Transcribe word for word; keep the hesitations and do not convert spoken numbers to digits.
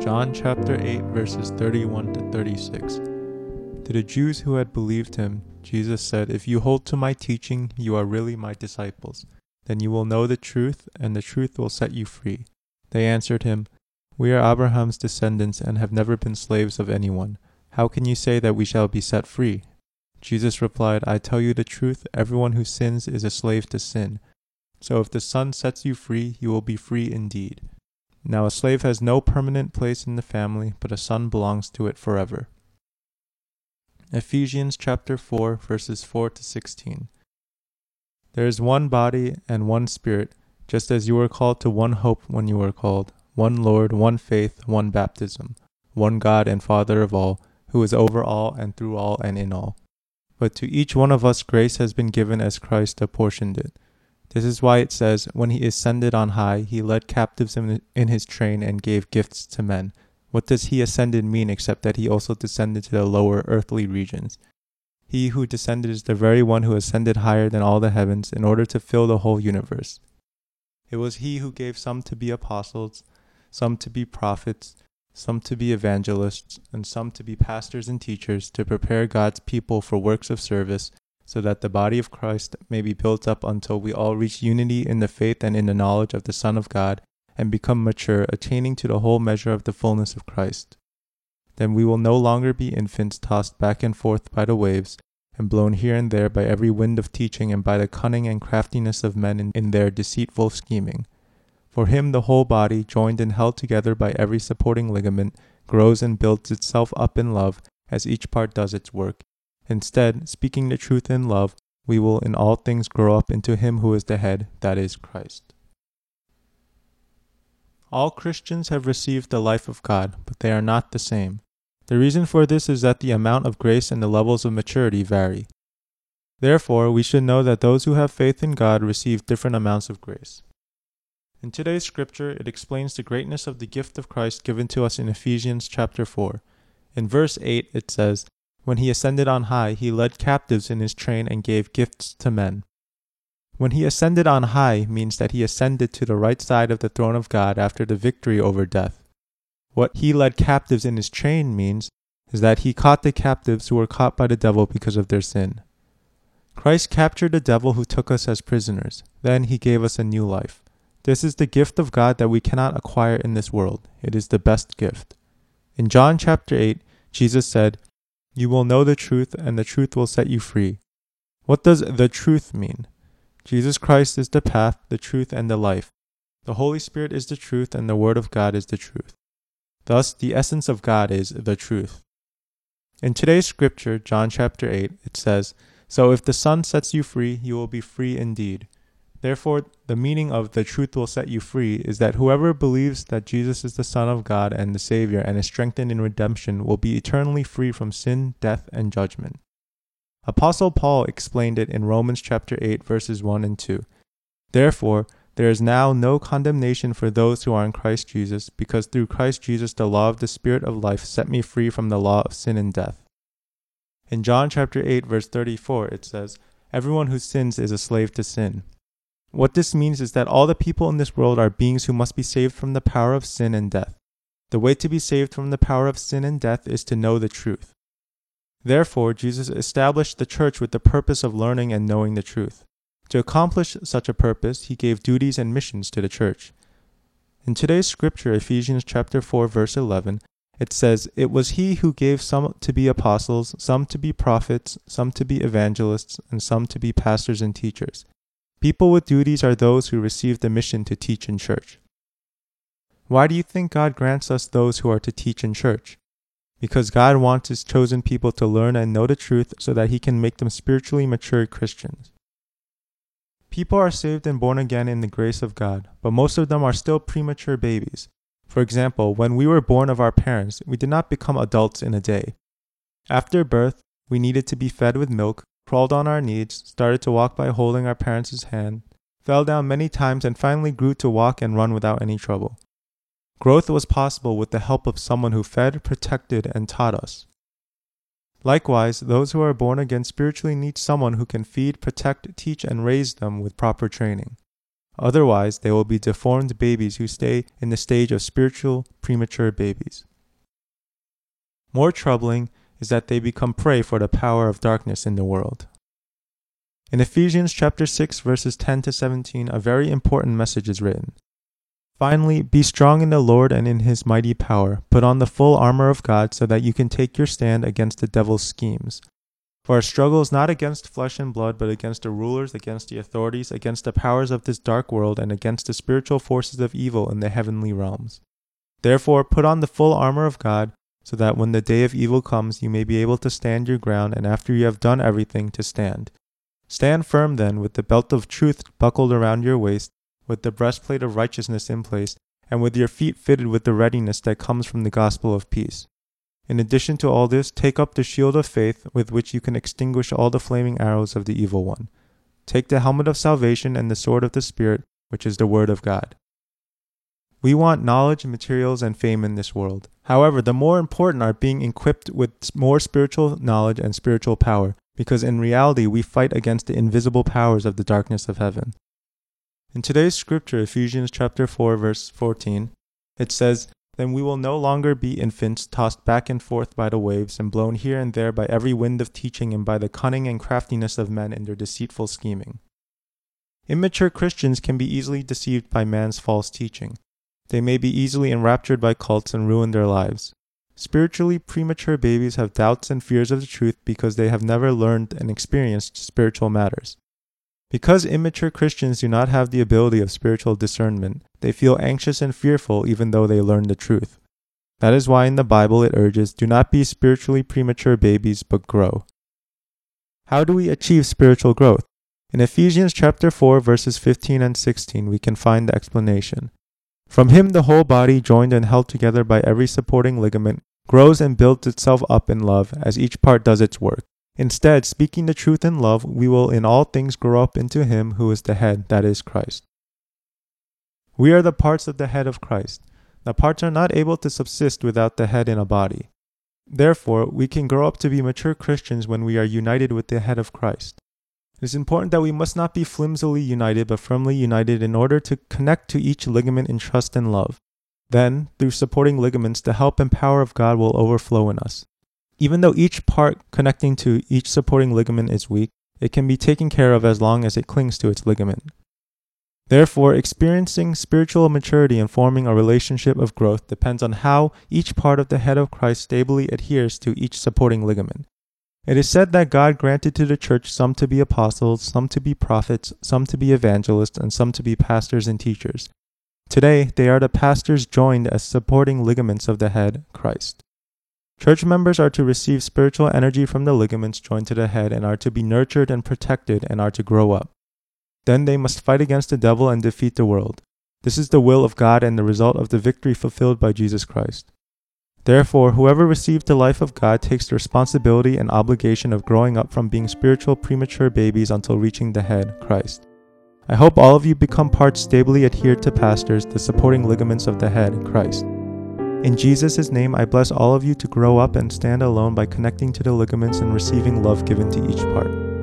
John chapter eight verses thirty-one to thirty-six. To the Jews who had believed him, Jesus said, "If you hold to my teaching, you are really my disciples. Then you will know the truth, and the truth will set you free." They answered him, "We are Abraham's descendants and have never been slaves of anyone. How can you say that we shall be set free?" Jesus replied, "I tell you the truth, everyone who sins is a slave to sin. So if the Son sets you free, you will be free indeed. Now a slave has no permanent place in the family, but a son belongs to it forever." Ephesians chapter four verses four to sixteen. There is one body and one Spirit, just as you were called to one hope when you were called, one Lord, one faith, one baptism, one God and Father of all, who is over all and through all and in all. But to each one of us grace has been given as Christ apportioned it. This is why it says, "When he ascended on high, he led captives in, in his train and gave gifts to men." What does he ascended mean except that he also descended to the lower earthly regions? He who descended is the very one who ascended higher than all the heavens in order to fill the whole universe. It was he who gave some to be apostles, some to be prophets, some to be evangelists, and some to be pastors and teachers to prepare God's people for works of service, so that the body of Christ may be built up until we all reach unity in the faith and in the knowledge of the Son of God, and become mature, attaining to the whole measure of the fullness of Christ. Then we will no longer be infants tossed back and forth by the waves, and blown here and there by every wind of teaching and by the cunning and craftiness of men in, in their deceitful scheming. For him the whole body, joined and held together by every supporting ligament, grows and builds itself up in love, as each part does its work. Instead, speaking the truth in love, we will in all things grow up into him who is the head, that is, Christ. All Christians have received the life of God, but they are not the same. The reason for this is that the amount of grace and the levels of maturity vary. Therefore, we should know that those who have faith in God receive different amounts of grace. In today's scripture, it explains the greatness of the gift of Christ given to us in Ephesians chapter four. In verse eight, it says, "When he ascended on high, he led captives in his train and gave gifts to men." When he ascended on high means that he ascended to the right side of the throne of God after the victory over death. What he led captives in his train means is that he caught the captives who were caught by the devil because of their sin. Christ captured the devil who took us as prisoners. Then he gave us a new life. This is the gift of God that we cannot acquire in this world. It is the best gift. In John chapter eight, Jesus said, "You will know the truth, and the truth will set you free." What does the truth mean? Jesus Christ is the path, the truth, and the life. The Holy Spirit is the truth, and the Word of God is the truth. Thus, the essence of God is the truth. In today's scripture, John chapter eight, it says, "So if the Son sets you free, you will be free indeed." Therefore, the meaning of "the truth will set you free" is that whoever believes that Jesus is the Son of God and the Savior and is strengthened in redemption will be eternally free from sin, death, and judgment. Apostle Paul explained it in Romans chapter eight verses one and two. "Therefore, there is now no condemnation for those who are in Christ Jesus, because through Christ Jesus the law of the Spirit of life set me free from the law of sin and death." In John chapter eight verse thirty-four it says, "Everyone who sins is a slave to sin." What this means is that all the people in this world are beings who must be saved from the power of sin and death. The way to be saved from the power of sin and death is to know the truth. Therefore, Jesus established the church with the purpose of learning and knowing the truth. To accomplish such a purpose, he gave duties and missions to the church. In today's scripture, Ephesians chapter four verse eleven, it says, "It was he who gave some to be apostles, some to be prophets, some to be evangelists, and some to be pastors and teachers." People with duties are those who receive the mission to teach in church. Why do you think God grants us those who are to teach in church? Because God wants his chosen people to learn and know the truth so that he can make them spiritually mature Christians. People are saved and born again in the grace of God, but most of them are still premature babies. For example, when we were born of our parents, we did not become adults in a day. After birth, we needed to be fed with milk, crawled on our knees, started to walk by holding our parents' hand, fell down many times, and finally grew to walk and run without any trouble. Growth was possible with the help of someone who fed, protected, and taught us. Likewise, those who are born again spiritually need someone who can feed, protect, teach, and raise them with proper training. Otherwise, they will be deformed babies who stay in the stage of spiritual premature babies. More troubling is that they become prey for the power of darkness in the world. In Ephesians chapter six verses ten to seventeen, a very important message is written. Finally, be strong in the Lord and in his mighty power. Put on the full armor of God so that you can take your stand against the devil's schemes. For our struggle is not against flesh and blood, but against the rulers, against the authorities, against the powers of this dark world, and against the spiritual forces of evil in the heavenly realms. Therefore, put on the full armor of God, so that when the day of evil comes, you may be able to stand your ground, and after you have done everything, to stand. Stand firm then, with the belt of truth buckled around your waist, with the breastplate of righteousness in place, and with your feet fitted with the readiness that comes from the gospel of peace. In addition to all this, take up the shield of faith, with which you can extinguish all the flaming arrows of the evil one. Take the helmet of salvation and the sword of the Spirit, which is the word of God. We want knowledge, materials, and fame in this world. However, the more important are being equipped with more spiritual knowledge and spiritual power, because in reality we fight against the invisible powers of the darkness of heaven. In today's scripture, Ephesians chapter four, verse fourteen, it says, Then we will no longer be infants, tossed back and forth by the waves, and blown here and there by every wind of teaching and by the cunning and craftiness of men in their deceitful scheming. Immature Christians can be easily deceived by man's false teaching. They may be easily enraptured by cults and ruin their lives. Spiritually premature babies have doubts and fears of the truth because they have never learned and experienced spiritual matters. Because immature Christians do not have the ability of spiritual discernment, they feel anxious and fearful even though they learn the truth. That is why in the Bible it urges, do not be spiritually premature babies, but grow. How do we achieve spiritual growth? In Ephesians chapter four, verses fifteen and sixteen, we can find the explanation. From him the whole body, joined and held together by every supporting ligament, grows and builds itself up in love, as each part does its work. Instead, speaking the truth in love, we will in all things grow up into him who is the head, that is Christ. We are the parts of the head of Christ. The parts are not able to subsist without the head in a body. Therefore, we can grow up to be mature Christians when we are united with the head of Christ. It is important that we must not be flimsily united, but firmly united in order to connect to each ligament in trust and love. Then, through supporting ligaments, the help and power of God will overflow in us. Even though each part connecting to each supporting ligament is weak, it can be taken care of as long as it clings to its ligament. Therefore, experiencing spiritual maturity and forming a relationship of growth depends on how each part of the head of Christ stably adheres to each supporting ligament. It is said that God granted to the church some to be apostles, some to be prophets, some to be evangelists, and some to be pastors and teachers. Today, they are the pastors joined as supporting ligaments of the head, Christ. Church members are to receive spiritual energy from the ligaments joined to the head and are to be nurtured and protected and are to grow up. Then they must fight against the devil and defeat the world. This is the will of God and the result of the victory fulfilled by Jesus Christ. Therefore, whoever received the life of God takes the responsibility and obligation of growing up from being spiritual premature babies until reaching the head, Christ. I hope all of you become parts stably adhered to pastors, the supporting ligaments of the head, Christ. In Jesus' name, I bless all of you to grow up and stand alone by connecting to the ligaments and receiving love given to each part.